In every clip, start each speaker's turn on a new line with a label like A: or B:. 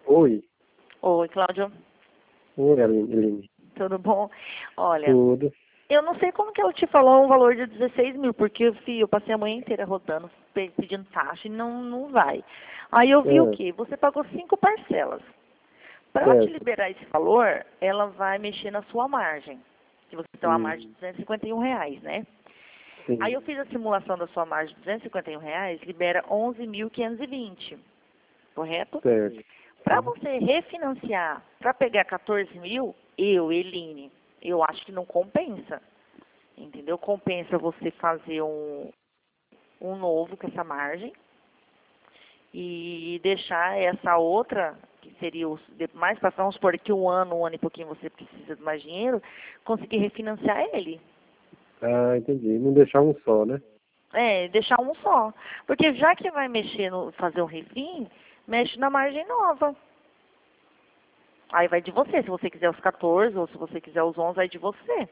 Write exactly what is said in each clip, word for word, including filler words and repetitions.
A: Oi.
B: Oi, Cláudio.
A: Oi, Aline.
B: Tudo bom? Olha,
A: Tudo.
B: eu não sei como que ela te falou um valor de dezesseis mil, porque eu, fi, eu passei a manhã inteira rodando, pe- pedindo taxa e não, não vai. Aí eu vi o
A: É,
B: quê? Você pagou cinco parcelas. Para ela te
A: certo.
B: liberar esse valor, ela vai mexer na sua margem. Que você tem uma margem de
A: Hum,
B: duzentos e cinquenta e um reais, né? Aí
A: sim,
B: eu fiz a simulação da sua margem de duzentos e cinquenta e um reais, libera onze mil quinhentos e vinte, correto?
A: certo.
B: Para
A: Sim.
B: você refinanciar, para pegar quatorze mil, eu, Eline, eu acho que não compensa. Entendeu? Compensa você fazer um, um novo com essa margem e deixar essa outra, que seria os, de- mais para vamos supor que um ano, um ano e pouquinho você precisa de mais dinheiro, conseguir refinanciar ele.
A: Ah, entendi. Não deixar um só, né?
B: É, deixar um só. Porque já que vai mexer no, fazer um refim, mexe na margem nova. Aí vai de você, se você quiser os quatorze ou se você quiser os onze, aí de você.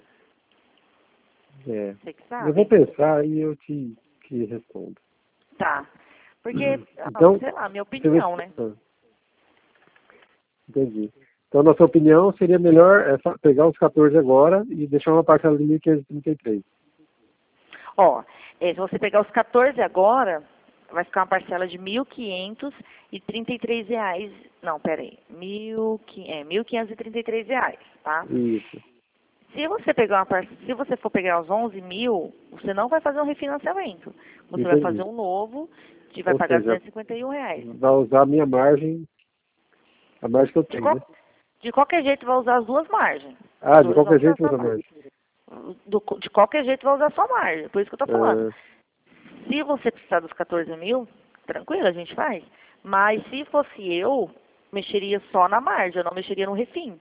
A: É.
B: Você que
A: Eu vou
B: sabe.
A: pensar e eu te, te respondo.
B: Tá. Porque, ah,
A: Então,
B: sei lá, minha
A: você vê...
B: opinião, né?
A: ah, entendi. Então, na sua opinião, seria melhor é, fa- pegar os quatorze agora e deixar uma parcela de mil quinhentos e trinta e três.
B: Ó, eh, se você pegar os quatorze agora, vai ficar uma parcela de mil quinhentos e trinta e três reais. Não, peraí. Mil, qui- é, mil quinhentos e trinta e três reais, tá?
A: Isso.
B: Se você pegar uma par- se você for pegar os onze mil, você não vai fazer um refinanciamento. Você vai fazer
A: Entendi.
B: um novo, que vai
A: Ou
B: pagar
A: seja,
B: duzentos e cinquenta e um reais.
A: vai usar a minha margem, a margem que eu
B: De,
A: tenho,
B: qual-
A: né?
B: de qualquer jeito vai usar as duas margens. Os
A: Ah, de
B: dois vão
A: qualquer
B: usar a
A: jeito
B: sua
A: usa
B: margem.
A: margem.
B: Do- de qualquer jeito vai usar a sua margem. Por isso que eu tô falando.
A: Ah,
B: Se você precisar dos quatorze mil, tranquilo, a gente faz. Mas se fosse eu, mexeria só na margem, eu não mexeria no refim.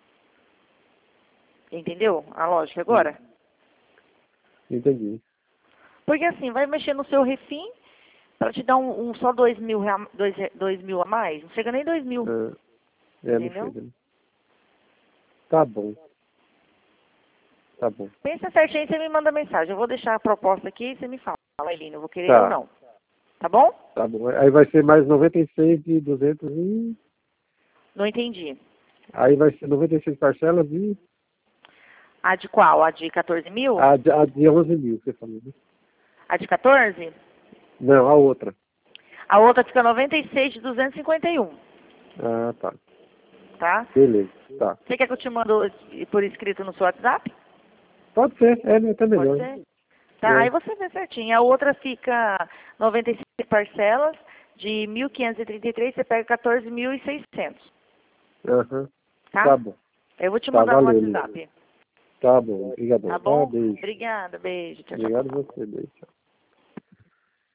B: Entendeu a lógica
A: hum,
B: agora?
A: entendi.
B: Porque assim, vai mexer no seu refim para te dar um, um só dois mil, rea- dois, re- dois mil a mais. Não chega nem dois mil,
A: Ah, é, não
B: entendeu?
A: chega, né? Tá bom, tá bom.
B: Pensa certinho e você me manda mensagem. Eu vou deixar a proposta aqui e você me fala, Eline, eu vou querer ou
A: Tá,
B: não. Tá bom?
A: tá bom. Aí vai ser mais noventa e seis de duzentos e...
B: Não entendi.
A: Aí vai ser noventa e seis parcelas e...
B: A de qual? A de quatorze mil?
A: A de, a de onze mil, você falou, né?
B: A de quatorze?
A: Não, a outra.
B: A outra fica noventa e seis de duzentos e cinquenta e um,
A: Ah, tá.
B: tá?
A: Beleza, tá.
B: Você quer que eu te mande por escrito no seu WhatsApp?
A: Pode ser, é né, até
B: Pode
A: melhor.
B: ser? Tá,
A: É.
B: aí você vê certinho. A outra fica noventa e seis parcelas de mil quinhentos e trinta e três, você pega quatorze mil e seiscentos,
A: Aham.
B: tá?
A: Tá bom.
B: Eu vou te
A: Tá,
B: mandar no
A: valeu, Lívia.
B: WhatsApp.
A: Tá bom, obrigadão.
B: Tá
A: Tá,
B: bom?
A: beijo.
B: Obrigada, beijo. Tchau, tchau,
A: Obrigado
B: tchau.
A: a você, beijo.